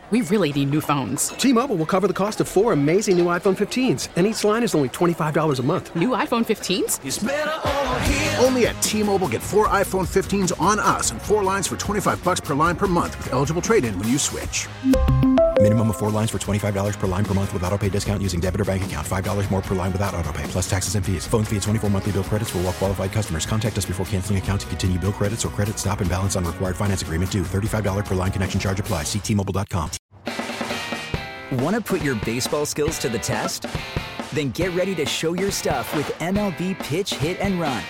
We really need new phones. T-Mobile will cover the cost of 4 amazing new iPhone 15s, and each line is only $25 a month. New iPhone 15s? It's better over here. Only at T-Mobile, get 4 iPhone 15s on us and 4 lines for $25 per line per month with eligible trade-in when you switch. Minimum of 4 lines for $25 per line per month with autopay discount using debit or bank account. $5 more per line without autopay, plus taxes and fees. Phone fee at 24 monthly bill credits for well-qualified customers. Contact us before canceling account to continue bill credits or credit stop and balance on required finance agreement due. $35 per line connection charge applies. See T-Mobile.com. Want to put your baseball skills to the test? Then get ready to show your stuff with MLB Pitch, Hit, and Run.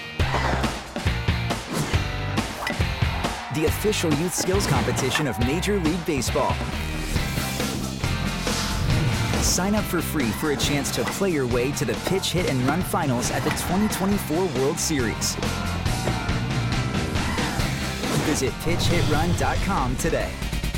The official youth skills competition of Major League Baseball. Sign up for free for a chance to play your way to the Pitch, Hit, and Run finals at the 2024 World Series. Visit pitchhitrun.com today.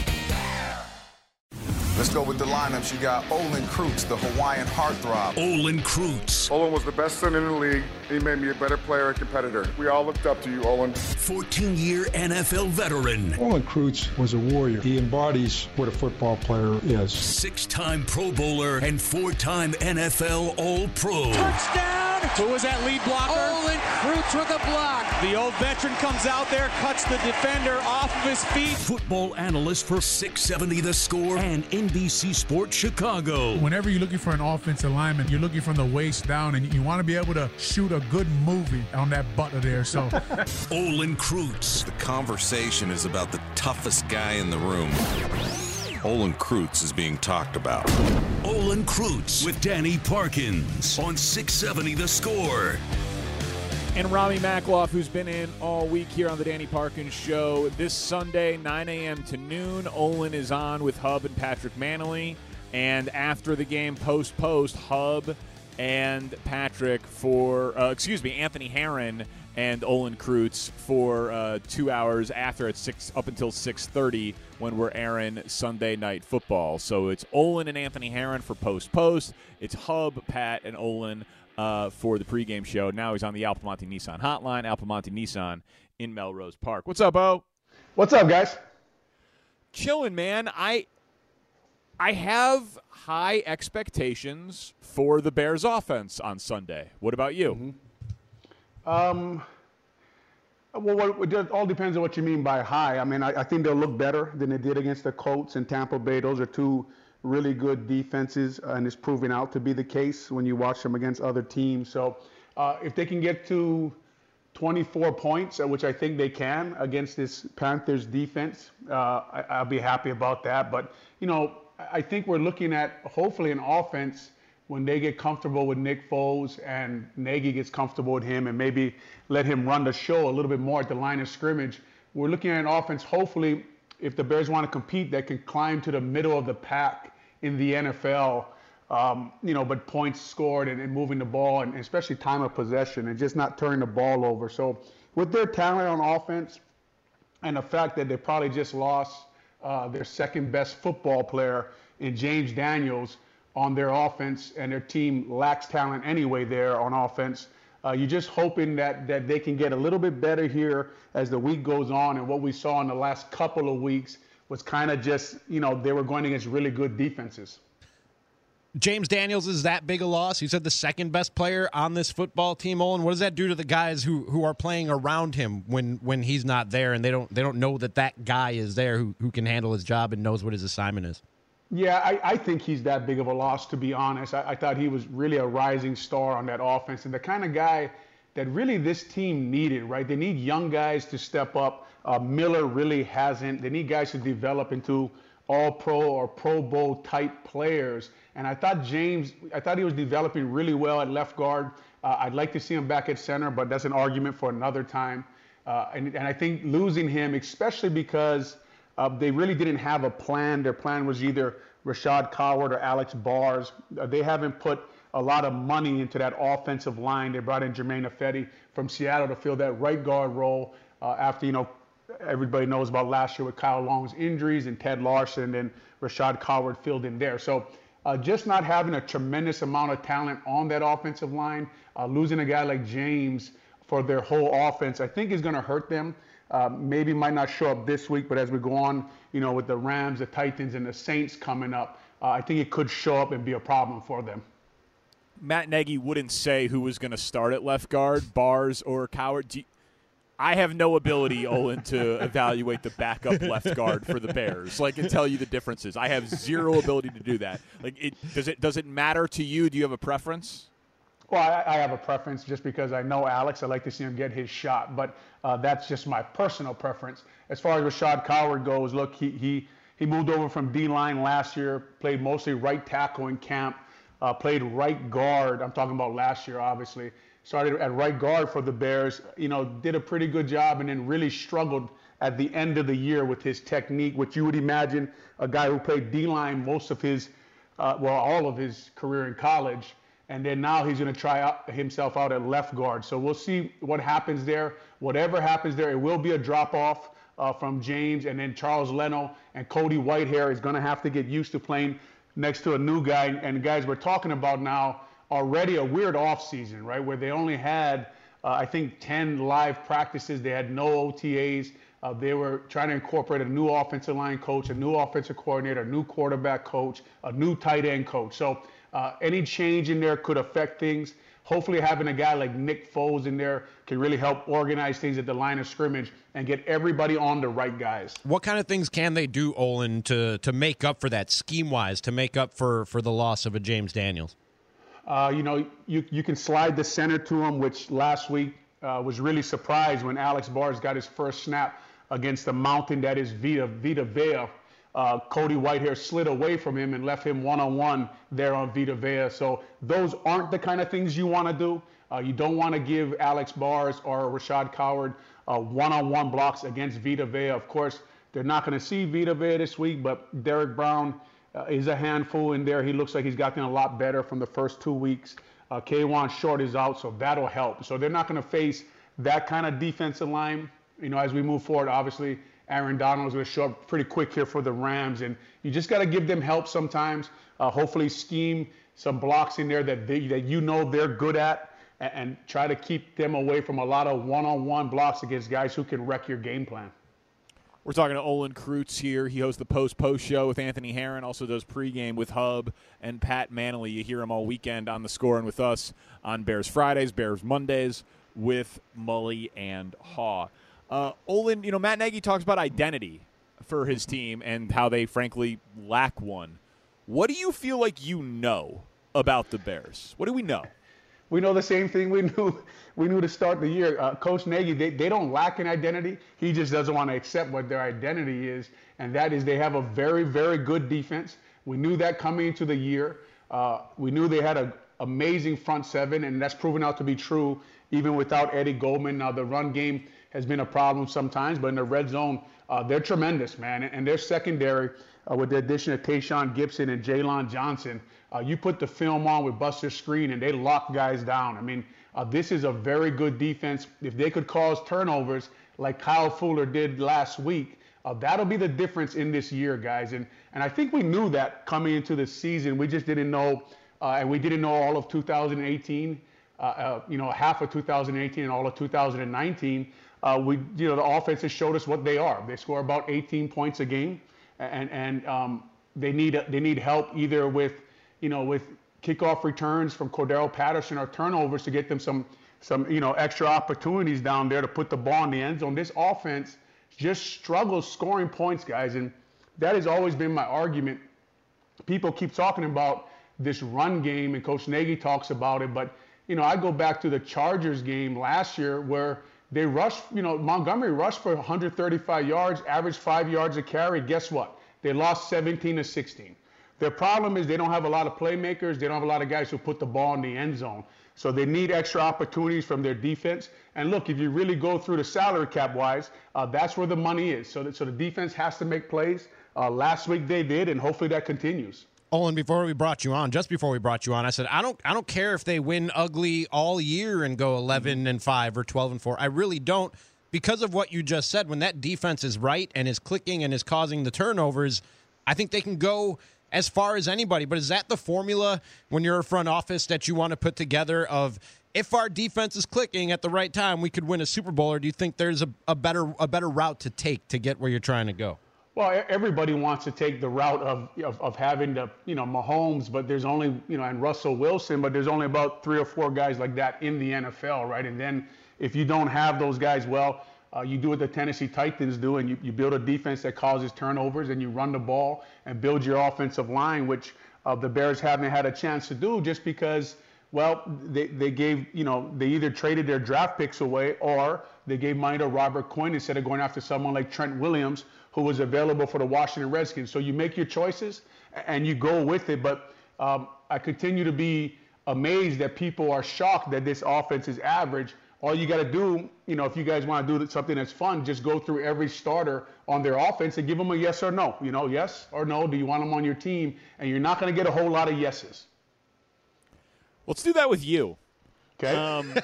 Let's go with the lineups. You got Olin Kreutz, the Hawaiian heartthrob. Olin Kreutz. Olin was the best center in the league. He made me a better player and competitor. We all looked up to you, Olin. 14-year NFL veteran. Olin Kreutz was a warrior. He embodies what a football player is. 6-time Pro Bowler and 4-time NFL All-Pro. Touchdown! Who was that lead blocker? Olin Kreutz with a block. The old veteran comes out there, cuts the defender off of his feet. Football analyst for 670 The Score and NBC Sports Chicago. Whenever you're looking for an offensive lineman, you're looking from the waist down, and you want to be able to shoot a good movie on that butler there. So, Olin Kreutz. The conversation is about the toughest guy in the room. Olin Kreutz is being talked about. Olin Kreutz with Danny Parkins on 670 The Score. And Rami Makloff, who's been in all week here on the Danny Parkins Show. This Sunday, 9 a.m. to noon, Olin is on with Hub and Patrick Manley. And after the game, post, Hub and Patrick for, Anthony Herron and Olin Kreutz for 2 hours after at 6 up until 6:30 when we're airing Sunday Night Football. So it's Olin and Anthony Herron for post. It's Hub, Pat, and Olin for the pregame show. Now he's on the Alpamonte Nissan hotline. Alpamonte Nissan in Melrose Park. What's up, Bo? What's up, guys? Chilling, man. I have high expectations for the Bears offense on Sunday. What about you? Well, it all depends on what you mean by high. I mean, I think they'll look better than they did against the Colts and Tampa Bay. Those are two really good defenses, and it's proving out to be the case when you watch them against other teams. So if they can get to 24 points, which I think they can against this Panthers defense, I'll be happy about that. But, I think we're looking at hopefully an offense when they get comfortable with Nick Foles and Nagy gets comfortable with him and maybe let him run the show a little bit more at the line of scrimmage. We're looking at an offense, hopefully, if the Bears want to compete, that can climb to the middle of the pack in the NFL, but points scored and moving the ball and especially time of possession and just not turning the ball over. So with their talent on offense and the fact that they probably just lost their second best football player in James Daniels on their offense, and their team lacks talent anyway there on offense, you're just hoping that they can get a little bit better here as the week goes on. And what we saw in the last couple of weeks was kind of just, they were going against really good defenses. James Daniels is that big a loss? You said the second best player on this football team, Olin. What does that do to the guys who are playing around him when he's not there and they don't know that guy is there who can handle his job and knows what his assignment is? Yeah, I think he's that big of a loss, to be honest. I thought he was really a rising star on that offense and the kind of guy that really this team needed, right? They need young guys to step up. Miller really hasn't. They need guys to develop into all-pro or Pro Bowl type players. And I thought he was developing really well at left guard. I'd like to see him back at center, but that's an argument for another time. And I think losing him, especially because they really didn't have a plan. Their plan was either Rashad Coward or Alex Bars. They haven't put a lot of money into that offensive line. They brought in Jermaine Ifedi from Seattle to fill that right guard role after, everybody knows about last year with Kyle Long's injuries and Ted Larson, and Rashad Coward filled in there. So just not having a tremendous amount of talent on that offensive line, losing a guy like James for their whole offense, I think is going to hurt them. maybe might not show up this week, but as we go on, with the Rams, the Titans, and the Saints coming up, I think it could show up and be a problem for them. Matt Nagy wouldn't say who was going to start at left guard, Bars or Coward. I have no ability, Olin, to evaluate the backup left guard for the Bears. And tell you the differences. I have zero ability to do that. Does it matter to you? Do you have a preference? Well, I have a preference just because I know Alex. I like to see him get his shot, but that's just my personal preference. As far as Rashad Coward goes, look, he moved over from D-line last year, played mostly right tackle in camp, played right guard. I'm talking about last year, obviously. Started at right guard for the Bears, did a pretty good job, and then really struggled at the end of the year with his technique, which you would imagine a guy who played D-line most of his, all of his career in college. And then now he's going to try himself out at left guard. So we'll see what happens there. Whatever happens there, it will be a drop-off from James. And then Charles Leno and Cody Whitehair is going to have to get used to playing next to a new guy. And guys, we're talking about now already a weird offseason, right, where they only had, I think, 10 live practices. They had no OTAs. They were trying to incorporate a new offensive line coach, a new offensive coordinator, a new quarterback coach, a new tight end coach. So any change in there could affect things. Hopefully having a guy like Nick Foles in there can really help organize things at the line of scrimmage and get everybody on the right guys. What kind of things can they do, Olin, to make up for that scheme-wise, to make up for the loss of a James Daniels? You can slide the center to him, which last week was really surprised when Alex Bars got his first snap against the mountain that is Vita Vea. Cody Whitehair slid away from him and left him one-on-one there on Vita Vea. So those aren't the kind of things you want to do. You don't want to give Alex Bars or Rashad Coward one-on-one blocks against Vita Vea. Of course, they're not going to see Vita Vea this week, but Derek Brown is a handful in there. He looks like he's gotten a lot better from the first 2 weeks. K'Wan Short is out, so that'll help. So they're not going to face that kind of defensive line. As we move forward, obviously, Aaron Donald is going to show up pretty quick here for the Rams, and you just got to give them help sometimes. Hopefully scheme some blocks in there that they're good at, and try to keep them away from a lot of one-on-one blocks against guys who can wreck your game plan. We're talking to Olin Kreutz here. He hosts the post show with Anthony Herron, also does pregame with Hub and Pat Manley. You hear him all weekend on The Score and with us on Bears Fridays, Bears Mondays with Mully and Haw. Olin, Matt Nagy talks about identity for his team and how they, frankly, lack one. What do you feel like you know about the Bears? What do we know? We know the same thing we knew to start the year. Coach Nagy, they don't lack an identity. He just doesn't want to accept what their identity is, and that is they have a very, very good defense. We knew that coming into the year. We knew they had an amazing front seven, and that's proven out to be true even without Eddie Goldman. Now, the run game has been a problem sometimes, but in the red zone, they're tremendous, man. And their secondary, with the addition of Tayshaun Gibson and Jaylon Johnson, you put the film on with Buster Skrine, and they lock guys down. I mean, this is a very good defense. If they could cause turnovers like Kyle Fuller did last week, that'll be the difference in this year, guys. And I think we knew that coming into the season. We just didn't know, and we didn't know all of 2018, half of 2018 and all of 2019. The offense has showed us what they are. They score about 18 points a game, and they need help either with kickoff returns from Cordero Patterson or turnovers to get them some extra opportunities down there to put the ball in the end zone. This offense just struggles scoring points, guys, and that has always been my argument. People keep talking about this run game, and Coach Nagy talks about it, but I go back to the Chargers game last year where they rushed, Montgomery rushed for 135 yards, averaged 5 yards a carry. Guess what? They lost 17-16. Their problem is they don't have a lot of playmakers. They don't have a lot of guys who put the ball in the end zone. So they need extra opportunities from their defense. And look, if you really go through the salary cap wise, that's where the money is. So the defense has to make plays. Last week they did, and hopefully that continues. Olin, just before we brought you on, I said I don't care if they win ugly all year and go 11-5 or 12-4. I really don't, because of what you just said. When that defense is right and is clicking and is causing the turnovers, I think they can go as far as anybody. But is that the formula when you're a front office that you want to put together of if our defense is clicking at the right time, we could win a Super Bowl? Or do you think there's a better route to take to get where you're trying to go? Well, everybody wants to take the route of having the, Mahomes, but there's only, and Russell Wilson, but there's only about 3 or 4 guys like that in the NFL, right? And then if you don't have those guys, well, you do what the Tennessee Titans do, and you build a defense that causes turnovers, and you run the ball and build your offensive line, which the Bears haven't had a chance to do just because, well, they gave, they either traded their draft picks away or they gave money to Robert Quinn instead of going after someone like Trent Williams, who was available for the Washington Redskins. So you make your choices and you go with it. But I continue to be amazed that people are shocked that this offense is average. All you got to do, if you guys want to do something that's fun, just go through every starter on their offense and give them a yes or no. Yes or no, do you want them on your team? And you're not going to get a whole lot of yeses. Let's do that with you. Okay.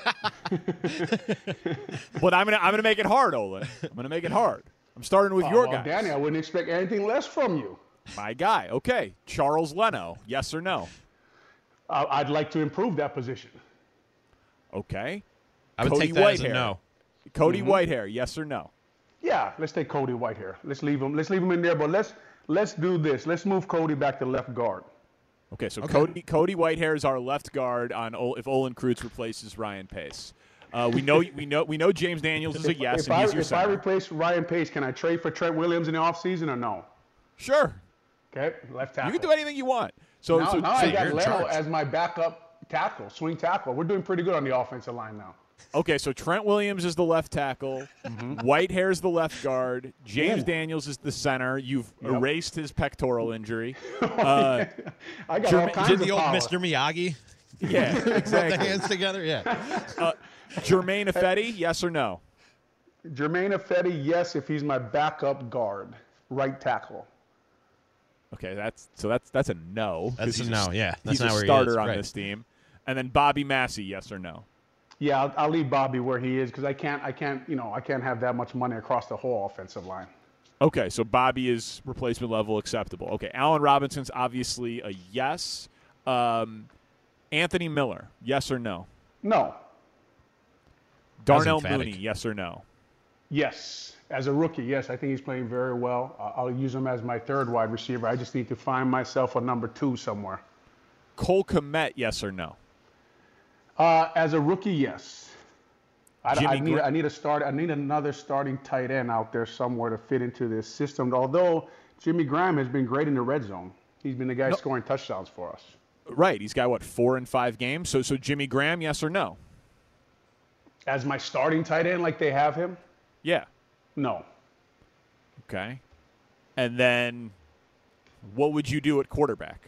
But I'm gonna make it hard, Olin. I'm gonna make it hard. I'm starting with your guy. Danny, I wouldn't expect anything less from you. My guy. Okay. Charles Leno, yes or no? I'd like to improve that position. Okay. I would take that as a no. Cody Whitehair, yes or no? Yeah, let's take Cody Whitehair. Let's leave him in there, but let's do this. Let's move Cody back to left guard. Okay, so okay. Cody Whitehair is our left guard if Olin Kreutz replaces Ryan Pace. We know James Daniels is a yes. If I replace Ryan Pace, can I trade for Trent Williams in the offseason or no? Sure. Okay, left tackle. You can do anything you want. So now I got Leno as my backup tackle, swing tackle. We're doing pretty good on the offensive line now. Okay, so Trent Williams is the left tackle. Whitehair is the left guard. James Daniels is the center. You've erased his pectoral injury. I got all kinds of the old power. Mr. Miyagi? Yeah, exactly. Put the hands together, yeah. Jermaine Ifedi, yes or no? Jermaine Ifedi, yes, if he's my backup guard, right tackle. Okay, that's a no. That's a no, yeah. That's he's not a where starter he is. on Right. this team. And then Bobby Massey, yes or no? Yeah, I'll leave Bobby where he is because I can't have that much money across the whole offensive line. Okay, so Bobby is replacement level acceptable. Okay, Allen Robinson's obviously a yes. Anthony Miller, yes or no? No. Darnell Mooney, yes or no? Yes. As a rookie, yes. I think he's playing very well. I'll use him as my third wide receiver. I just need to find myself a number 2 somewhere. Cole Kmet, yes or no? As a rookie, yes. I need another starting tight end out there somewhere to fit into this system. Although Jimmy Graham has been great in the red zone. He's been the guy scoring touchdowns for us. Right. He's got, 4 in 5 games? So Jimmy Graham, yes or no? As my starting tight end like they have him? Yeah. No. Okay. And then what would you do at quarterback?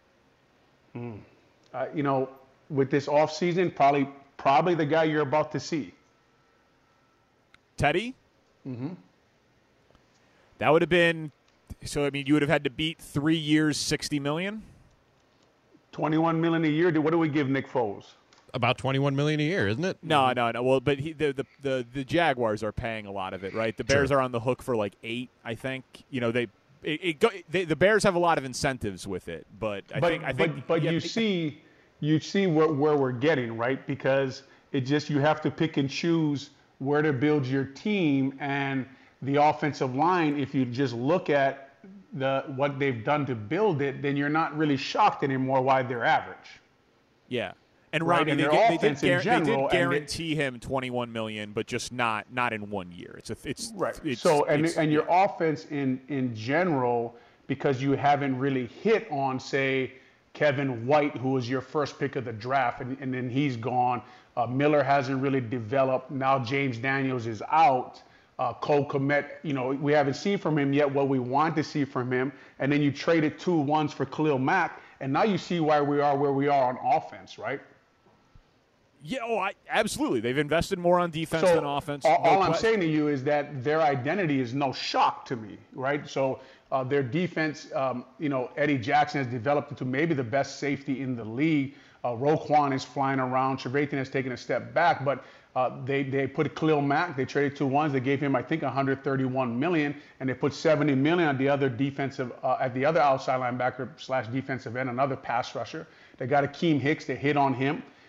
With this offseason, probably the guy you're about to see. Teddy? Mm-hmm. That would have been – so, you would have had to beat 3 years, $60 million? $21 million a year. What do we give Nick Foles? About $21 million a year, isn't it? No. Well, but the Jaguars are paying a lot of it, right? The Bears are on the hook for like 8, I think. The Bears have a lot of incentives with it, but you see where we're getting, right? Because you have to pick and choose where to build your team, and the offensive line. If you just look at what they've done to build it, then you're not really shocked anymore why they're average. Yeah. And right, Robbie, and they did guarantee him $21 million, but just not in 1 year. And your offense in general, because you haven't really hit on, say, Kevin White, who was your first pick of the draft, and then he's gone. Miller hasn't really developed. Now James Daniels is out. Cole Kmet, we haven't seen from him yet what we want to see from him. And then you traded 2 ones for Khalil Mack, and now you see why we are where we are on offense, right? Yeah, absolutely. They've invested more on defense than offense. All I'm saying to you is that their identity is no shock to me, right? So their defense, Eddie Jackson has developed into maybe the best safety in the league. Roquan is flying around. Trevathan has taken a step back, but they put Khalil Mack. They traded 2 ones. They gave him, I think, $131 million, and they put $70 million on the other defensive, at the other outside linebacker / defensive end, another pass rusher. They got Akeem Hicks. They hit on him.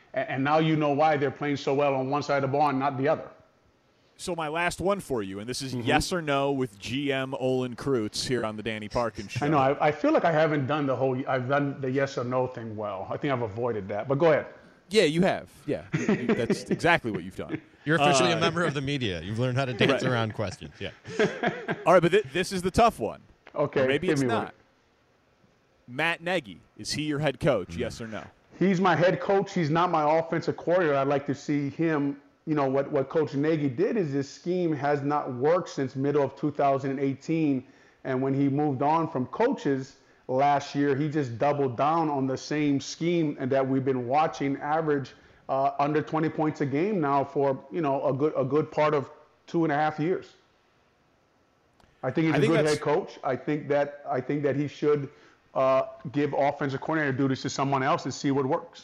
And now you know why they're playing so well on one side of the ball and not the other. So my last one for you, and this is yes or no with GM Olin Kreutz here on the Danny Parkins Show. I know. I feel like I haven't done I've done the yes or no thing well. I think I've avoided that. But go ahead. Yeah, you have. Yeah, that's exactly what you've done. You're officially a member of the media. You've learned how to dance around questions. Yeah. All right, but this is the tough one. Okay. Or maybe it's not. One. Matt Nagy, is he your head coach, yes or no? He's my head coach. He's not my offensive coordinator. I'd like to see him. You know, what Coach Nagy did is this scheme has not worked since middle of 2018. And when he moved on from coaches last year, he just doubled down on the same scheme and that we've been watching average under 20 points a game now for, a good part of 2.5 years. I think he's a good head coach. I think that he should give offensive coordinator duties to someone else and see what works.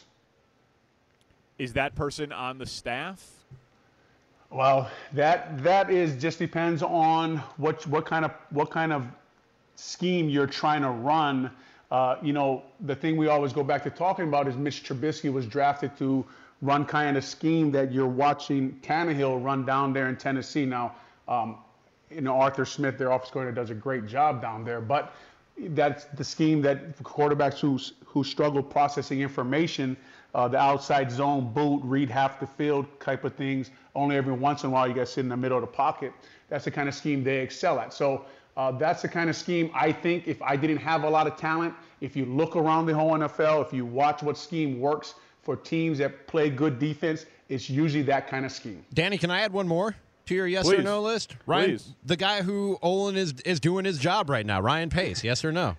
Is that person on the staff? Well, that is just depends on what kind of scheme you're trying to run. The thing we always go back to talking about is Mitch Trubisky was drafted to run kind of scheme that you're watching Tannehill run down there in Tennessee. Now, Arthur Smith, their offensive coordinator, does a great job down there, but that's the scheme that quarterbacks who struggle processing information, the outside zone, boot, read half the field type of things. Only every once in a while you guys sit in the middle of the pocket. That's the kind of scheme they excel at. So that's the kind of scheme I think if I didn't have a lot of talent, if you look around the whole NFL, if you watch what scheme works for teams that play good defense, it's usually that kind of scheme. Danny, can I add one more to your yes Please. or no list? Ryan, Please. The guy who Olin is doing his job right now, Ryan Pace, yes or no?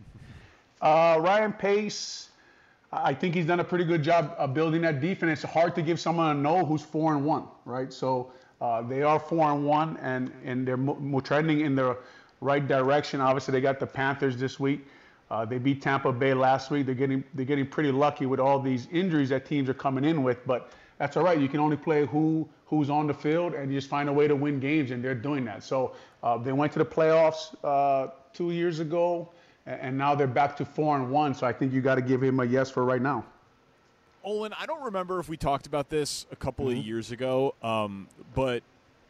Ryan Pace, I think he's done a pretty good job of building that defense. It's hard to give someone a no who's 4-1, right? So they are 4-1, and they're trending in the right direction. Obviously, they got the Panthers this week. They beat Tampa Bay last week. They're getting pretty lucky with all these injuries that teams are coming in with, but that's all right. You can only play who's on the field, and you just find a way to win games, and they're doing that. So they went to the playoffs 2 years ago, and now they're back to 4-1. So I think you got to give him a yes for right now. Olin, I don't remember if we talked about this a couple of years ago, but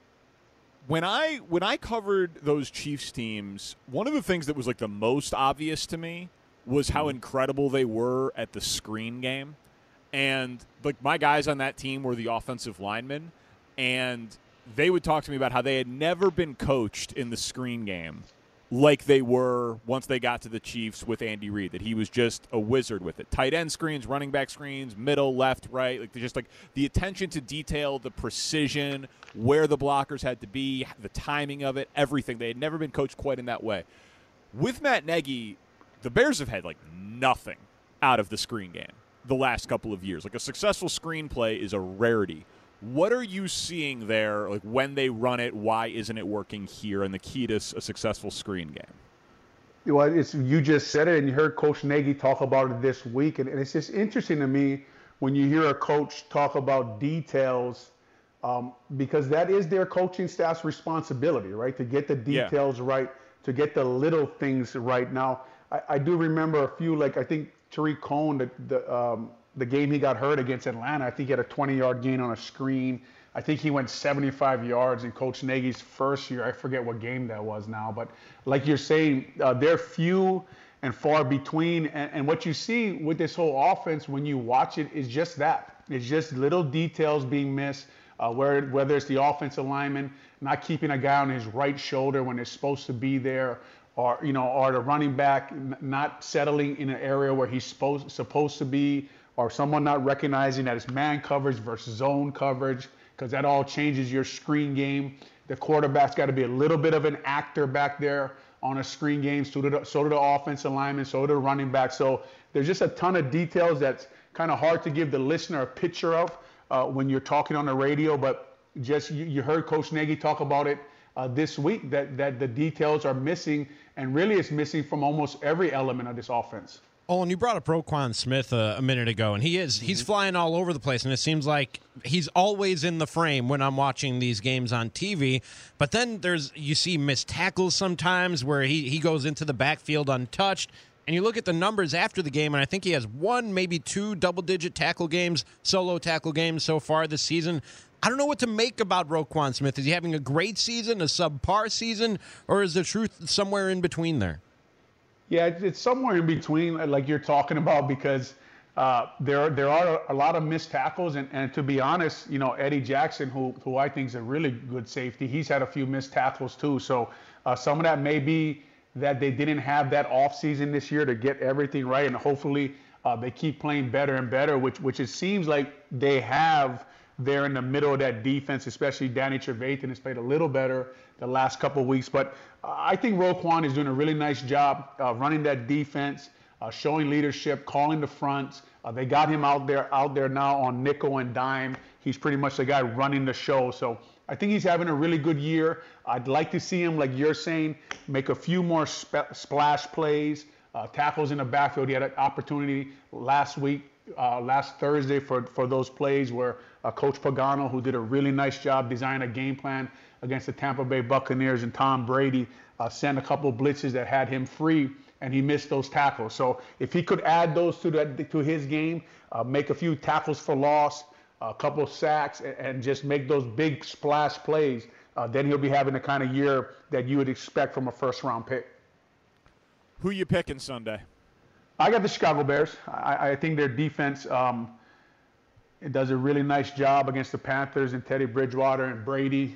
when I covered those Chiefs teams, one of the things that was like the most obvious to me was how incredible they were at the screen game. And like my guys on that team were the offensive linemen, and they would talk to me about how they had never been coached in the screen game like they were once they got to the Chiefs with Andy Reid, that he was just a wizard with it. Tight end screens, running back screens, middle, left, right, like just like the attention to detail, the precision, where the blockers had to be, the timing of it, everything. They had never been coached quite in that way. With Matt Nagy, the Bears have had like nothing out of the screen game the last couple of years. Like a successful screenplay is a rarity. What are you seeing there, like when they run it, why isn't it working here, and the key to a successful screen game? Well, you just said it, and you heard Coach Nagy talk about it this week, and it's just interesting to me when you hear a coach talk about details, because that is their coaching staff's responsibility, right, to get the details right, to get the little things right. Now, I do remember a few, like I think Tariq Cohen, the game he got hurt against Atlanta, I think he had a 20-yard gain on a screen. I think he went 75 yards in Coach Nagy's first year. I forget what game that was now. But like you're saying, they're few and far between. And what you see with this whole offense when you watch it is just that. It's just little details being missed, whether it's the offensive lineman not keeping a guy on his right shoulder when it's supposed to be there, or the running back not settling in an area where he's supposed to be, or someone not recognizing that it's man coverage versus zone coverage, because that all changes your screen game. The quarterback's got to be a little bit of an actor back there on a screen game, so do the offensive lineman, so do the running back. So there's just a ton of details that's kind of hard to give the listener a picture of when you're talking on the radio, but just you heard Coach Nagy talk about it this week, that the details are missing, and really it's missing from almost every element of this offense. Oh, and you brought up Roquan Smith a minute ago, and he's flying all over the place, and it seems like he's always in the frame when I'm watching these games on TV. But then you see missed tackles sometimes where he goes into the backfield untouched, And you look at the numbers after the game, and I think he has one, maybe two double-digit tackle games, solo tackle games so far this season. I don't know what to make about Roquan Smith. Is he having a great season, a subpar season, or is the truth somewhere in between there? Yeah, it's somewhere in between, like you're talking about, because there are a lot of missed tackles, and to be honest, Eddie Jackson, who I think is a really good safety, he's had a few missed tackles too. So some of that may be that they didn't have that offseason this year to get everything right, and hopefully they keep playing better and better, which it seems like they have there in the middle of that defense, especially Danny Trevathan has played a little better the last couple of weeks. But I think Roquan is doing a really nice job running that defense, showing leadership, calling the fronts. They got him out there now on nickel and dime. He's pretty much the guy running the show. So I think he's having a really good year. I'd like to see him, like you're saying, make a few more splash plays, tackles in the backfield. He had an opportunity last Thursday for those plays where Coach Pagano, who did a really nice job designing a game plan against the Tampa Bay Buccaneers, and Tom Brady sent a couple of blitzes that had him free, and he missed those tackles. So if he could add those to his game, make a few tackles for loss, a couple of sacks, and just make those big splash plays, then he'll be having the kind of year that you would expect from a first-round pick. Who you picking Sunday? I got the Chicago Bears. I think their defense it does a really nice job against the Panthers and Teddy Bridgewater and Brady.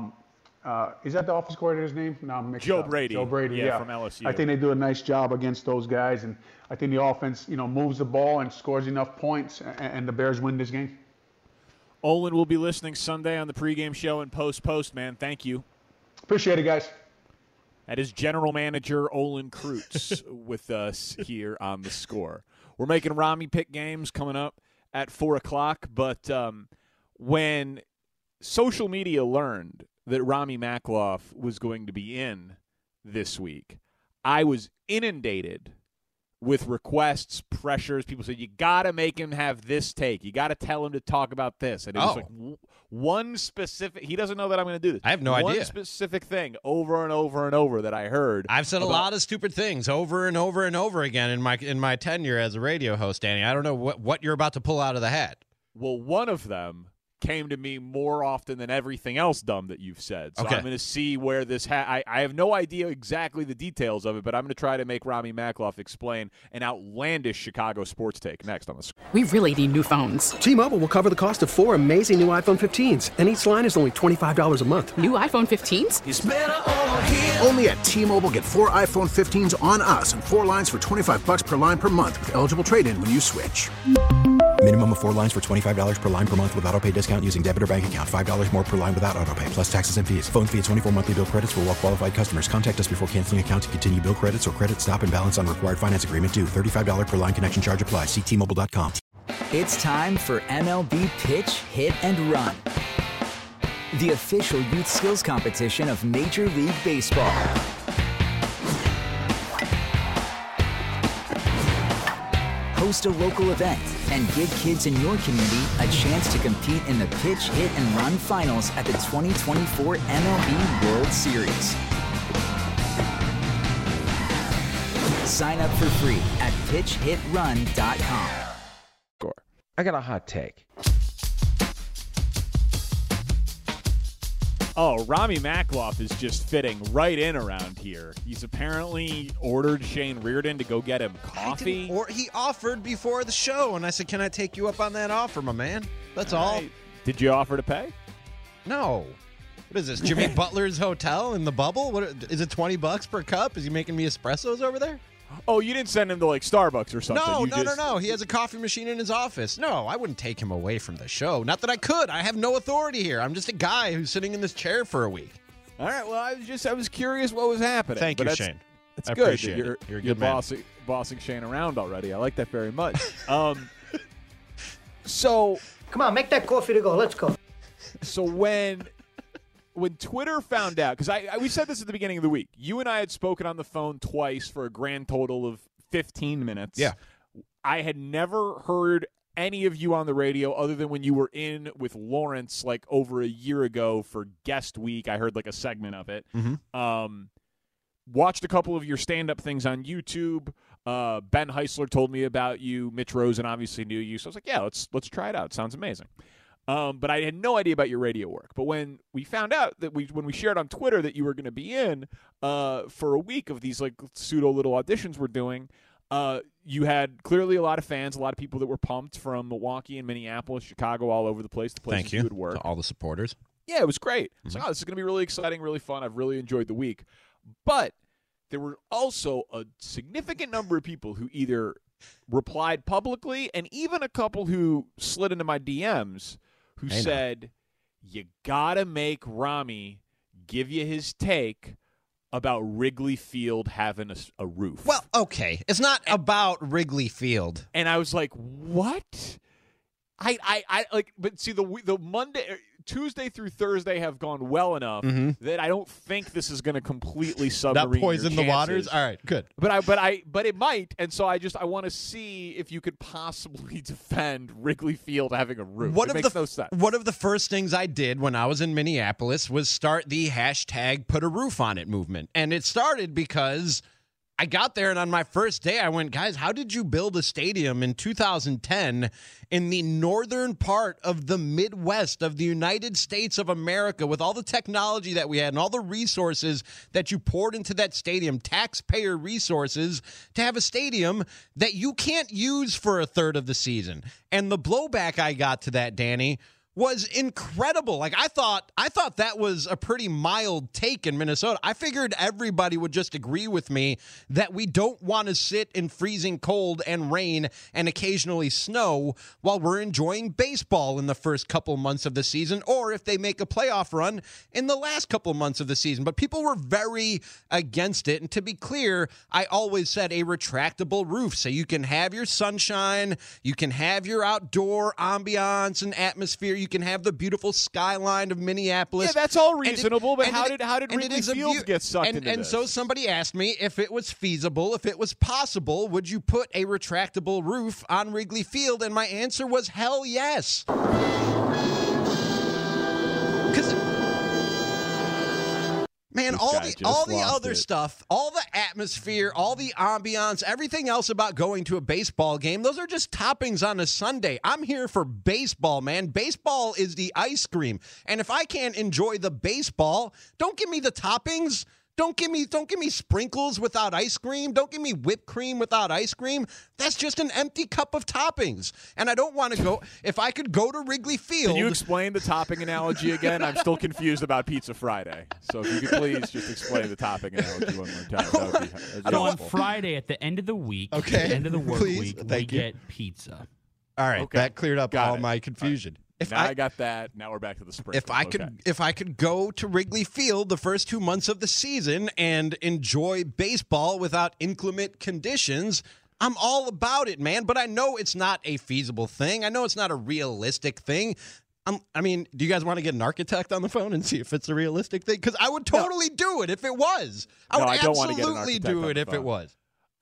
Is that the offensive coordinator's name? No, I'm mixed up. Brady. Joe Brady, yeah, from LSU. I think they do a nice job against those guys, and I think the offense, moves the ball and scores enough points, and the Bears win this game. Olin will be listening Sunday on the pregame show and post, man. Thank you. Appreciate it, guys. That is General Manager Olin Kreutz with us here on The Score. We're making Rami pick games coming up at 4 o'clock, but when social media learned that Rami Makloff was going to be in this week, I was inundated with requests, pressures. People said, you got to make him have this take. You got to tell him to talk about this. And it was like one specific – he doesn't know that I'm going to do this. I have no idea. One specific thing over and over and over that I heard. I've said a lot of stupid things over and over and over again in my tenure as a radio host, Danny. I don't know what you're about to pull out of the hat. Well, one of them came to me more often than everything else dumb that you've said. So okay. I'm going to see where this I have no idea exactly the details of it, but I'm going to try to make Rami Makloff explain an outlandish Chicago sports take next on the Score. We really need new phones. T-Mobile will cover the cost of 4 amazing new iPhone 15s, and each line is only $25 a month. New iPhone 15s? It's better over here. Only at T-Mobile, get 4 iPhone 15s on us and 4 lines for $25 per line per month with eligible trade-in when you switch. Minimum of 4 lines for $25 per line per month with autopay discount using debit or bank account. $5 more per line without autopay, plus taxes and fees. Phone fee at 24 monthly bill credits for well-qualified customers. Contact us before canceling account to continue bill credits or credit stop and balance on required finance agreement due. $35 per line connection charge applies. See T-Mobile.com. It's time for MLB Pitch, Hit, and Run, the official youth skills competition of Major League Baseball. Host a local event and give kids in your community a chance to compete in the Pitch, Hit, and Run finals at the 2024 MLB World Series. Sign up for free at pitchhitrun.com. I got a hot take. Oh, Rami Makloff is just fitting right in around here. He's apparently ordered Shane Reardon to go get him coffee. Or he offered before the show, and I said, can I take you up on that offer, my man? That's all. Did you offer to pay? No. What is this, Jimmy Butler's hotel in the bubble? What is it, $20 per cup? Is he making me espressos over there? Oh, you didn't send him to, like, Starbucks or something? No. He has a coffee machine in his office. No, I wouldn't take him away from the show. Not that I could. I have no authority here. I'm just a guy who's sitting in this chair for a week. All right, well, I was curious what was happening. Thank you, Shane. It's good appreciate that you're bossing Shane around already. I like that very much. So come on, make that coffee to go. Let's go. So when Twitter found out, because we said this at the beginning of the week, you and I had spoken on the phone twice for a grand total of 15 minutes. Yeah. I had never heard any of you on the radio other than when you were in with Lawrence like over a year ago for guest week. I heard like a segment of it. Mm-hmm. Watched a couple of your stand-up things on YouTube. Ben Heisler told me about you. Mitch Rosen obviously knew you. So I was like, yeah, let's try it out. It sounds amazing. But I had no idea about your radio work. But when we found out that when we shared on Twitter that you were going to be in for a week of these like pseudo little auditions we're doing, you had clearly a lot of fans, a lot of people that were pumped from Milwaukee and Minneapolis, Chicago, all over the place. The places Thank you would work. to all the supporters. Yeah, it was great. It's like, oh, this is going to be really exciting, really fun. I've really enjoyed the week. But there were also a significant number of people who either replied publicly and even a couple who slid into my DMs who said, you got to make Rami give you his take about Wrigley Field having a roof. Well, okay. It's not about Wrigley Field. And I was like, what? I like, but see, the Monday, Tuesday through Thursday have gone well enough that I don't think this is going to completely submarine Not poison your the waters. All right, good. But it might, and so I want to see if you could possibly defend Wrigley Field having a roof. It makes no sense. One of the first things I did when I was in Minneapolis was start the hashtag Put a Roof on It movement, and it started because I got there, and on my first day, I went, guys, how did you build a stadium in 2010 in the northern part of the Midwest of the United States of America with all the technology that we had and all the resources that you poured into that stadium, taxpayer resources, to have a stadium that you can't use for a third of the season? And the blowback I got to that, Danny, was incredible. Like I thought that was a pretty mild take in Minnesota. I figured everybody would just agree with me that we don't want to sit in freezing cold and rain and occasionally snow while we're enjoying baseball in the first couple months of the season, or if they make a playoff run in the last couple months of the season. But people were very against it. And to be clear, I always said a retractable roof so you can have your sunshine, you can have your outdoor ambiance and atmosphere. You can have the beautiful skyline of Minneapolis. Yeah, that's all reasonable, but how did Wrigley Field get sucked into this? And so somebody asked me if it was feasible, if it was possible, would you put a retractable roof on Wrigley Field? And my answer was hell yes. Man, all the other stuff, all the atmosphere, all the ambiance, everything else about going to a baseball game, those are just toppings on a Sunday. I'm here for baseball, man. Baseball is the ice cream. And if I can't enjoy the baseball, don't give me the toppings. Don't give me sprinkles without ice cream. Don't give me whipped cream without ice cream. That's just an empty cup of toppings. And I don't want to go. If I could go to Wrigley Field. Can you explain the topping analogy again? I'm still confused about Pizza Friday. So if you could please just explain the topping analogy one more time. That would be on Friday at the end of the week, at the end of the work week, we get pizza. All right, that cleared up all my confusion. I got that. Now we're back to the spring. If I could go to Wrigley Field the first 2 months of the season and enjoy baseball without inclement conditions, I'm all about it, man. But I know it's not a feasible thing. I know it's not a realistic thing. I mean, do you guys want to get an architect on the phone and see if it's a realistic thing? Because I would totally do it if it was. I would absolutely do it if it was.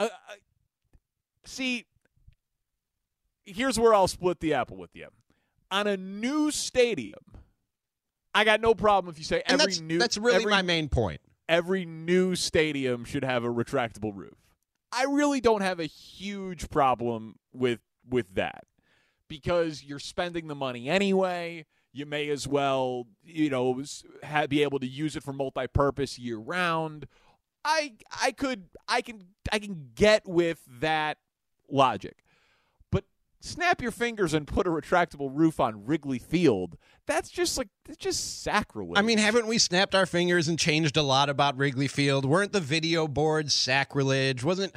See, here's where I'll split the apple with you. On a new stadium, I got no problem if you say that's really my main point. Every new stadium should have a retractable roof. I really don't have a huge problem with that because you're spending the money anyway. You may as well, be able to use it for multi-purpose year round. I can get with that logic. Snap your fingers and put a retractable roof on Wrigley Field. That's just sacrilege. I mean, haven't we snapped our fingers and changed a lot about Wrigley Field? Weren't the video boards sacrilege? Isn't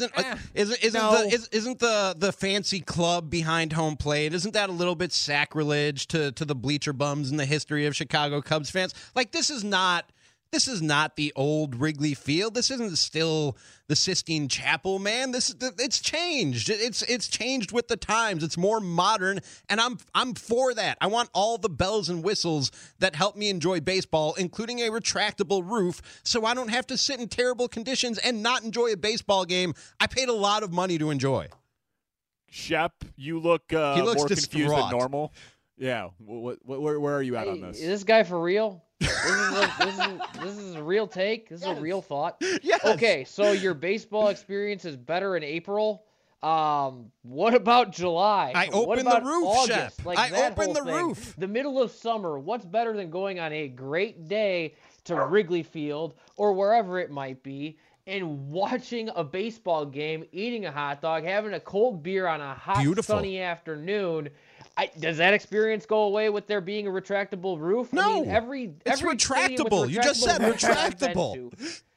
the fancy club behind home plate? Isn't that a little bit sacrilege to the bleacher bums in the history of Chicago Cubs fans? Like this is not the old Wrigley Field. This isn't still the Sistine Chapel, man. It's changed. It's changed with the times. It's more modern, and I'm for that. I want all the bells and whistles that help me enjoy baseball, including a retractable roof, so I don't have to sit in terrible conditions and not enjoy a baseball game I paid a lot of money to enjoy. Shep, you look more confused than normal. Yeah, where are you at on this? Is this guy for real? This is a real take. This is a real thought. Yes. Okay, so your baseball experience is better in April. What about July? I what opened about the roof, August? Shep. Like I that opened whole the thing. roof. The middle of summer. What's better than going on a great day to Wrigley Field or wherever it might be and watching a baseball game, eating a hot dog, having a cold beer on a hot, sunny afternoon? Does that experience go away with there being a retractable roof? No, I mean, every retractable. You just said retractable.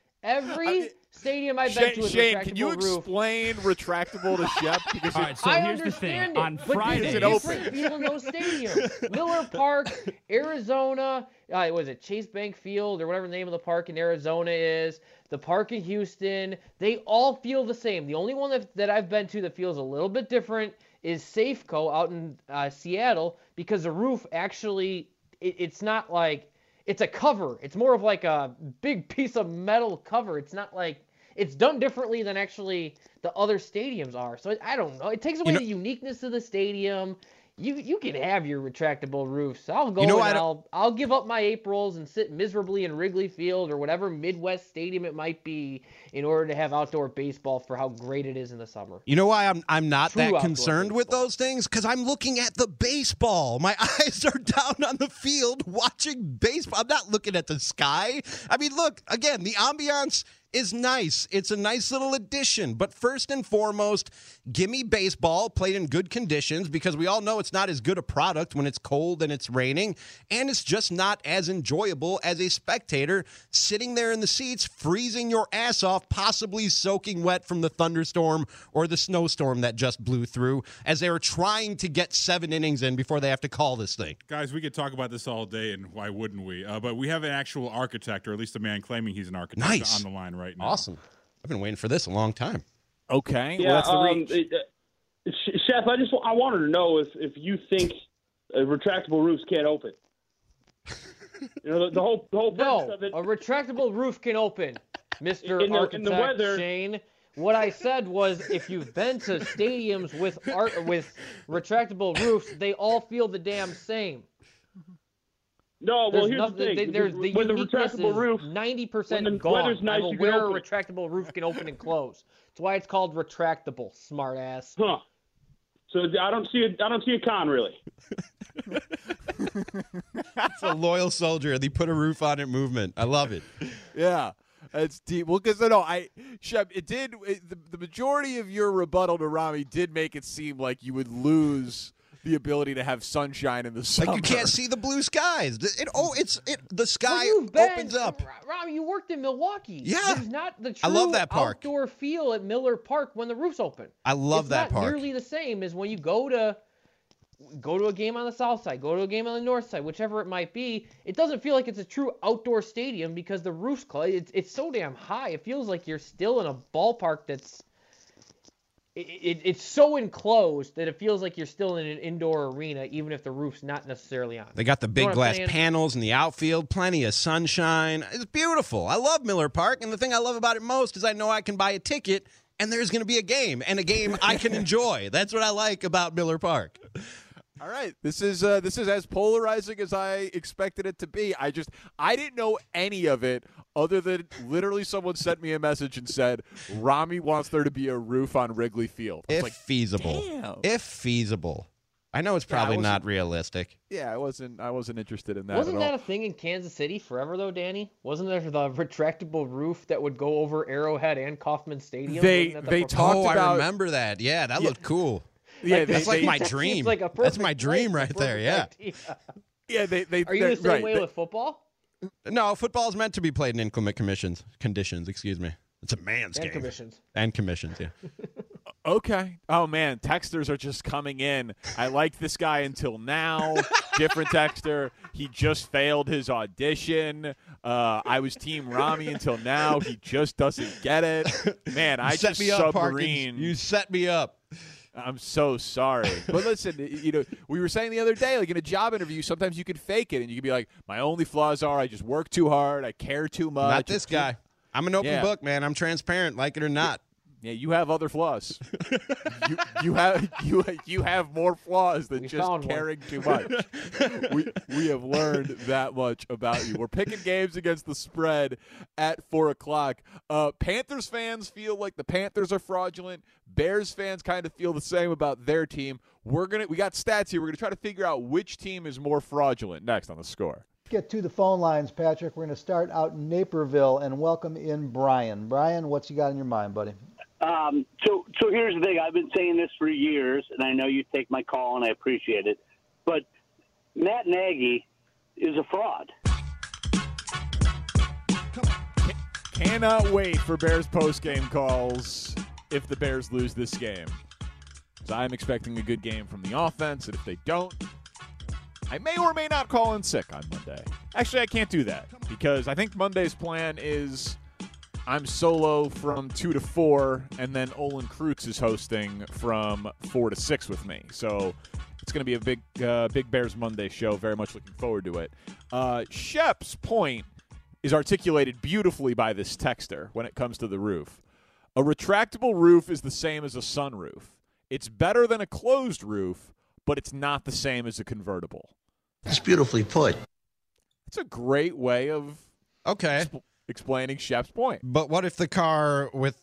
Every stadium I've been to is Shane, retractable can you roof. explain retractable to Shep? All right, so here's the thing. On Fridays, different people in those stadiums. Miller Park, Arizona. Was it Chase Bank Field or whatever the name of the park in Arizona is? The park in Houston. They all feel the same. The only one that I've been to that feels a little bit different is Safeco out in Seattle, because the roof actually, it's not like, it's a cover. It's more of like a big piece of metal cover. It's not like, it's done differently than actually the other stadiums are. So I don't know. It takes away the uniqueness of the stadium. You can have your retractable roofs. I'll go and I'll give up my Aprils and sit miserably in Wrigley Field or whatever Midwest stadium it might be in order to have outdoor baseball for how great it is in the summer. You know why I'm not that concerned with those things? Because I'm looking at the baseball. My eyes are down on the field watching baseball. I'm not looking at the sky. I mean, look, again, the ambiance is nice. It's a nice little addition. But first and foremost, give me baseball played in good conditions, because we all know it's not as good a product when it's cold and it's raining, and it's just not as enjoyable as a spectator sitting there in the seats, freezing your ass off, possibly soaking wet from the thunderstorm or the snowstorm that just blew through as they were trying to get 7 innings in before they have to call this thing. Guys, we could talk about this all day, and why wouldn't we? But we have an actual architect, or at least a man claiming he's an architect on the line right now. Awesome. I've been waiting for this a long time. Okay. Yeah, well, that's the reach. Chef, I wanted to know if you think retractable roofs can't open. You know, the whole purpose of it. A retractable roof can open, Mr. Architect Shane. What I said was, if you've been to stadiums with retractable roofs, they all feel the damn same. No, well, here's the thing. The when the uniqueness retractable is roof, 90% the weather's gone. nice, I'm you can aware a open it. retractable roof can open and close. That's why it's called retractable, smartass. Huh. So I don't see a con, really. It's a loyal soldier. They put a roof on it movement. I love it. Yeah. It's deep. Well, because Shep, the majority of your rebuttal to Rami did make it seem like you would lose the ability to have sunshine in the summer. Like you can't see the blue skies. The sky opens up. Rob, you worked in Milwaukee. Yeah. There's not the true I love that park. Outdoor feel at Miller Park when the roof's open. I love that park. It's not nearly the same as when you go to a game on the south side, go to a game on the north side, whichever it might be. It doesn't feel like it's a true outdoor stadium because the roof's it's so damn high. It feels like you're still in a ballpark that's it's so enclosed that it feels like you're still in an indoor arena, even if the roof's not necessarily on. They got the big glass panels in the outfield, plenty of sunshine. It's beautiful. I love Miller Park, and the thing I love about it most is I know I can buy a ticket, and there's going to be a game, and a game I can enjoy. That's what I like about Miller Park. All right, this is as polarizing as I expected it to be. I didn't know any of it other than literally someone sent me a message and said Rami wants there to be a roof on Wrigley Field. If feasible. Damn. If feasible. I know it's probably not realistic. Yeah, I wasn't interested in that. Wasn't at all. that a thing in Kansas City forever though, Danny? Wasn't there the retractable roof that would go over Arrowhead and Kauffman Stadium? They talked about. I remember that. Yeah, that looked cool. Yeah, that's like my dream. That's my dream right there. Yeah. Yeah, they. Are you the same way with football? No, football is meant to be played in inclement conditions. Excuse me. It's a man's game. And commissions. Yeah. Okay. Oh man, texters are just coming in. I liked this guy until now. Different texter. He just failed his audition. I was Team Rami until now. He just doesn't get it. Man, I just submarine. You set me up. I'm so sorry. But listen, we were saying the other day, like in a job interview, sometimes you can fake it and you can be like, my only flaws are I just work too hard, I care too much. Not this guy. I'm an open book, man. I'm transparent, like it or not. Yeah, you have other flaws. you have more flaws than just caring too much. we have learned that much about you. We're picking games against the spread at 4:00. Panthers fans feel like the Panthers are fraudulent. Bears fans kind of feel the same about their team. We got stats here. We're gonna try to figure out which team is more fraudulent. Next on The Score. Get to the phone lines, Patrick. We're going to start out in Naperville and welcome in Brian. Brian, what's you got in your mind, buddy? So here's the thing. I've been saying this for years, and I know you take my call, and I appreciate it. But Matt Nagy is a fraud. Cannot wait for Bears postgame calls if the Bears lose this game. Because I'm expecting a good game from the offense, and if they don't, I may or may not call in sick on Monday. Actually, I can't do that because I think Monday's plan is I'm solo from 2 to 4, and then Olin Kreutz is hosting from 4 to 6 with me. So it's going to be a big Bears Monday show. Very much looking forward to it. Shep's point is articulated beautifully by this texter when it comes to the roof. A retractable roof is the same as a sunroof. It's better than a closed roof, but it's not the same as a convertible. It's beautifully put. It's a great way of explaining Shep's point. But what if the car with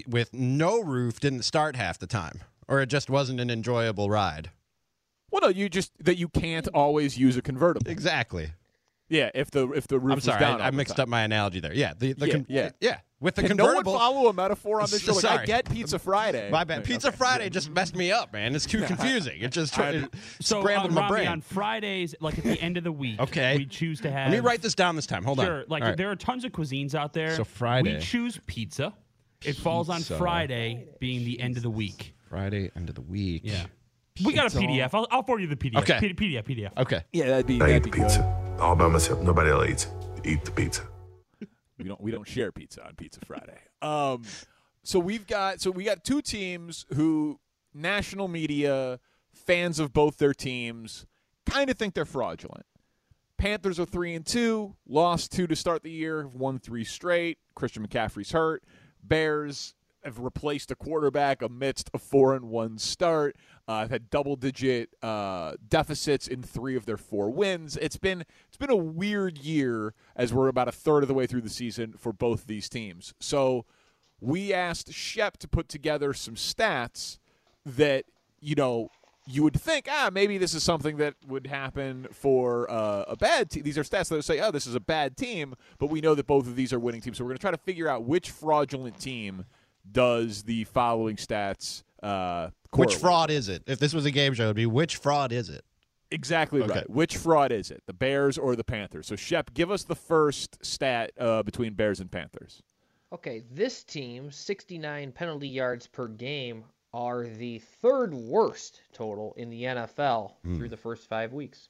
no roof didn't start half the time, or it just wasn't an enjoyable ride? Well, no, you can't always use a convertible. Exactly. Yeah, if the roof I'm sorry, was down. I mixed up my analogy there. Yeah, yeah. With the Can convertible. No one follow a metaphor on this show? Like, sorry. I get Pizza Friday. My bad. Pizza Friday just messed me up, man. It's too confusing. It just scrambled my brain. On Fridays, like at the end of the week, we choose to have. Let me write this down this time. Hold on. Sure. Like there are tons of cuisines out there. So Friday. We choose pizza. It falls on Friday, being the end of the week. Friday, end of the week. Yeah. We got a PDF. I'll forward you the PDF. Okay. PDF. Okay. Yeah, that'd be. I eat the pizza all by myself. Nobody else eats. Eat the pizza. We don't share pizza on Pizza Friday. So we got two teams who national media, fans of both their teams, kind of think they're fraudulent. Panthers are 3-2, lost 2 to start the year, have won 3 straight. Christian McCaffrey's hurt. Bears have replaced a quarterback amidst a 4-1 start. Have had double-digit deficits in 3 of their 4 wins. It's been a weird year as we're about a third of the way through the season for both these teams. So we asked Shep to put together some stats that, you would think, maybe this is something that would happen for a bad team. These are stats that would say, this is a bad team, but we know that both of these are winning teams. So we're going to try to figure out which fraudulent team does the following stats Which fraud is it? If this was a game show, it would be which fraud is it? Exactly right. Which fraud is it? The Bears or the Panthers? So, Shep, give us the first stat between Bears and Panthers. Okay, this team, 69 penalty yards per game, are the 3rd worst total in the NFL through the first 5 weeks.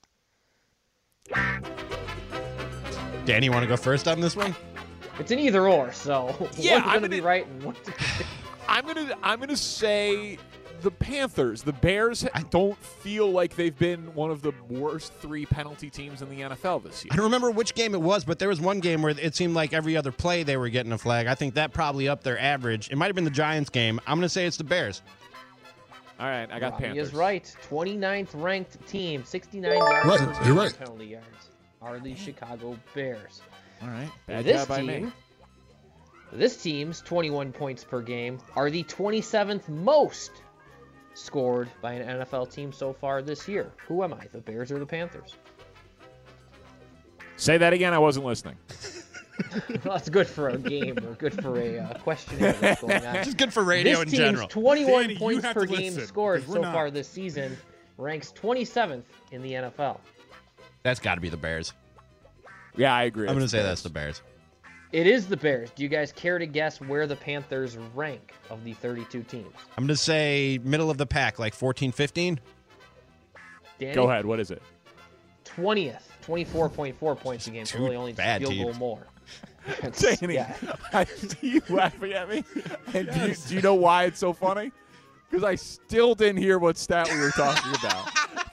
Danny, you want to go first on this one? It's an either or, so yeah, one's going to be right and one's I'm gonna say the Panthers. The Bears don't feel like they've been one of the worst 3 penalty teams in the NFL this year. I don't remember which game it was, but there was one game where it seemed like every other play they were getting a flag. I think that probably upped their average. It might have been the Giants game. I'm going to say it's the Bears. All right, I got Robbie Panthers. is right. 29th ranked team, 69 yards per You're right. penalty yards, are the Chicago Bears. All right, bad job by me. This team's 21 points per game are the 27th most scored by an NFL team so far this year. Who am I, the Bears or the Panthers? Say that again. I wasn't listening. Well, that's good for a game or good for a questionnaire that's going on. Just good for radio in general. This team's 21 Danny, points per game listen, scored so not. far this season ranks 27th in the NFL. That's got to be the Bears. Yeah, I agree. I'm going to say that's the Bears. It is the Bears. Do you guys care to guess where the Panthers rank of the 32 teams? I'm going to say middle of the pack, like 14, 15. Danny? Go ahead. What is it? 20th. 24.4 points a game. So really only a field goal more. Danny, I see you laughing at me. And do you know why it's so funny? Because I still didn't hear what stat we were talking about.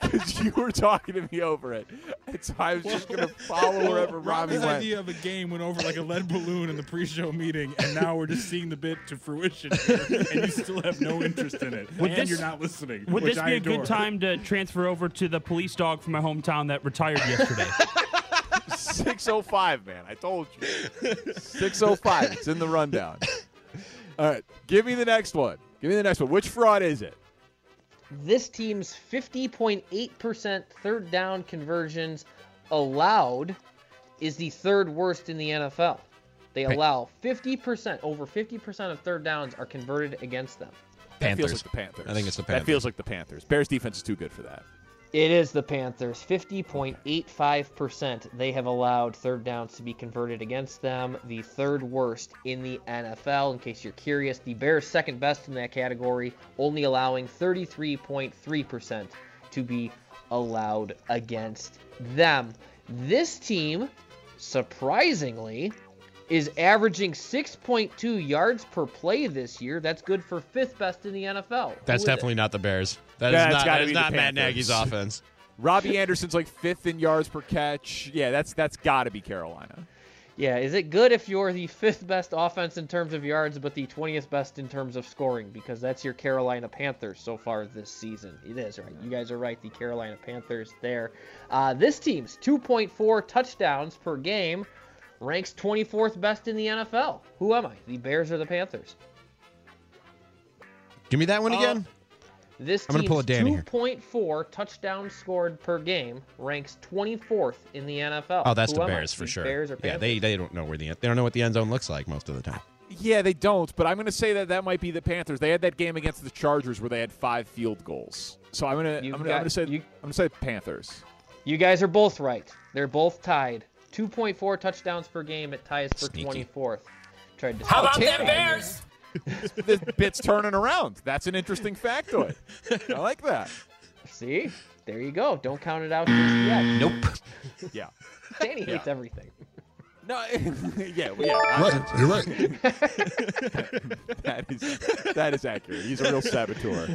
because you were talking to me over it. And so I was just going to follow wherever Robbie went. idea of a game went over like a lead balloon in the pre-show meeting, and now we're just seeing the bit to fruition here, and you still have no interest in it. You're not listening. Would which this I be a adore. good time to transfer over to the police dog from my hometown that retired yesterday? 6:05, man. I told you. 6:05. It's in the rundown. All right. Give me the next one. Which fraud is it? This team's 50.8% third down conversions allowed is the third worst in the NFL. They allow 50%, over 50% of third downs are converted against them. That feels like the Panthers. I think it's the Panthers. That feels like the Panthers. Bears defense is too good for that. It is the Panthers. 50.85% they have allowed third downs to be converted against them. The third worst in the NFL. In case you're curious, the Bears second best in that category, only allowing 33.3% to be allowed against them. This team, surprisingly, is averaging 6.2 yards per play this year. That's good for fifth best in the NFL. That's definitely not the Bears. That is not Matt Nagy's offense. Robbie Anderson's like fifth in yards per catch. Yeah, that's got to be Carolina. Yeah, is it good if you're the fifth best offense in terms of yards, but the 20th best in terms of scoring? Because that's your Carolina Panthers so far this season. It is, right? You guys are right, the Carolina Panthers there. This team's 2.4 touchdowns per game ranks 24th best in the NFL. Who am I? The Bears or the Panthers? Give me that one again. This I'm gonna pull a Danny here. 2.4 touchdowns scored per game ranks 24th in the NFL. Oh, that's Who the am I? Bears for The sure. Bears or yeah, Panthers? they don't know they don't know what the end zone looks like most of the time. Yeah, they don't, but I'm going to say that might be the Panthers. They had that game against the Chargers where they had 5 field goals. So I'm going to say Panthers. You guys are both right. They're both tied. 2.4 touchdowns per game. It ties for Sneaky. 24th. Tried to How about them Bears? This bit's turning around. That's an interesting factoid. I like that. See? There you go. Don't count it out just yet. Nope. Yeah. Danny hates everything. No, yeah. Right, you're right. That is accurate. He's a real saboteur.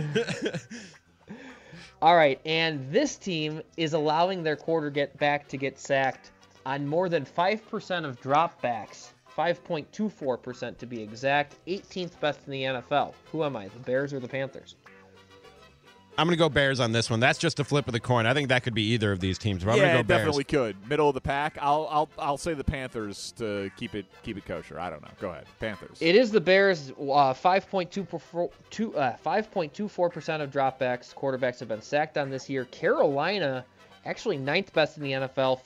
All right, and this team is allowing their quarterback to get sacked on more than 5% of dropbacks. 5.24% to be exact. 18th best in the NFL. Who am I, the Bears or the Panthers? I'm going to go Bears on this one. That's just a flip of the coin. I think that could be either of these teams. But I'm yeah, going to go Bears. Definitely could. Middle of the pack. I'll say the Panthers to keep it kosher. I don't know. Go ahead, Panthers. It is the Bears. 5.24% of dropbacks quarterbacks have been sacked on this year. Carolina, actually 9th best in the NFL.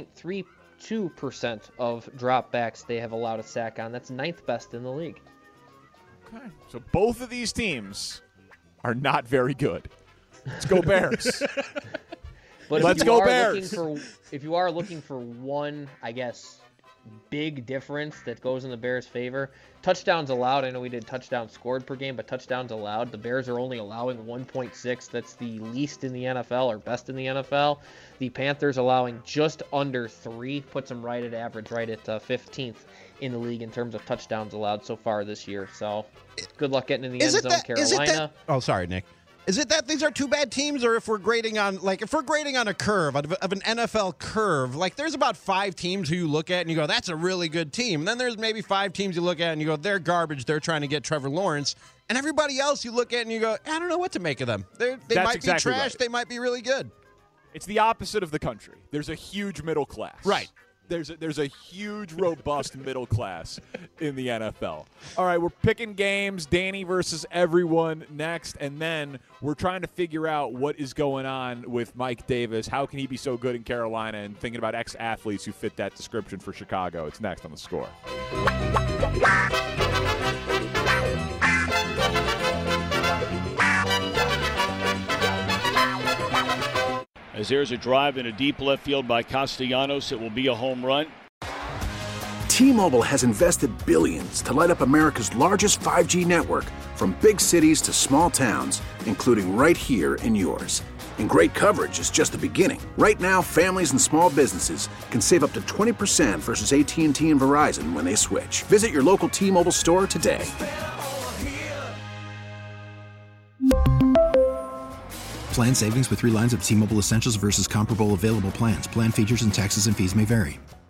4.32% of dropbacks they have allowed a sack on. That's 9th best in the league. Okay. So both of these teams are not very good. Let's go Bears. But let's go Bears. If you are looking for one, I guess, big difference that goes in the Bears' favor, touchdowns allowed. I know we did touchdowns scored per game, but touchdowns allowed. The Bears are only allowing 1.6. That's the least in the NFL or best in the NFL. The Panthers allowing just under 3, puts them right at average, right at 15th in the league in terms of touchdowns allowed so far this year. So good luck getting in the end zone, Carolina. Oh, sorry, Nick. Is it that these are two bad teams, or if we're grading on a curve of an NFL curve, like there's about 5 teams who you look at and you go, that's a really good team. And then there's maybe 5 teams you look at and you go, they're garbage. They're trying to get Trevor Lawrence. And everybody else you look at and you go, I don't know what to make of them. They might exactly be trash. Right. They might be really good. It's the opposite of the country. There's a huge middle class. Right. There's a huge, robust middle class in the NFL. All right, we're picking games, Danny versus everyone next, and then we're trying to figure out what is going on with Mike Davis. How can he be so good in Carolina, and thinking about ex-athletes who fit that description for Chicago. It's next on The Score. As there's a drive in a deep left field by Castellanos, it will be a home run. T-Mobile has invested billions to light up America's largest 5G network, from big cities to small towns, including right here in yours. And great coverage is just the beginning. Right now, families and small businesses can save up to 20% versus AT&T and Verizon when they switch. Visit your local T-Mobile store today. Plan savings with 3 lines of T-Mobile Essentials versus comparable available plans. Plan features and taxes and fees may vary.